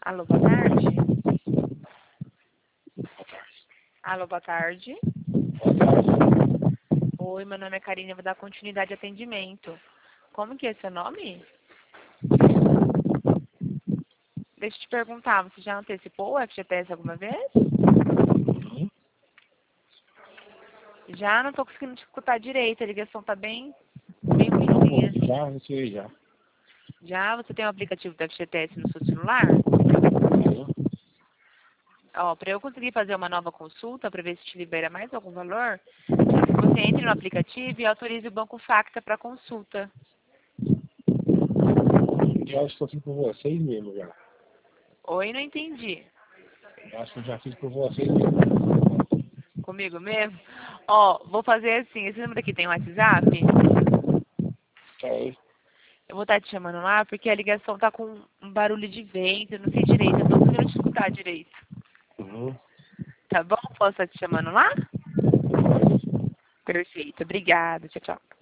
Alô, boa tarde. Boa tarde. Alô, boa tarde. Boa tarde. Oi, meu nome é Karine, eu vou dar continuidade ao atendimento. Como que é seu nome? Deixa eu te perguntar, você já antecipou o FGTS alguma vez? Uhum. Já não tô conseguindo te escutar direito, a ligação tá bem Não, ruimzinha. pô, já recebi já. Já você tem o aplicativo do FGTS no seu celular? Uhum. Ó, para eu conseguir fazer uma nova consulta para ver se te libera mais algum valor, você entre no aplicativo e autorize o Banco Facta para consulta. Eu acho que eu fiz por vocês mesmo já. Oi, não entendi. Eu acho que eu já fiz por vocês mesmo. Comigo mesmo? Ó, vou fazer assim, esse número aqui tem um WhatsApp? Aí. Eu vou estar te chamando lá porque a ligação tá com um barulho de vento, eu não sei direito, eu não tô conseguindo te escutar direito. Uhum. Tá bom? Posso estar te chamando lá? Perfeito, obrigada, tchau, tchau.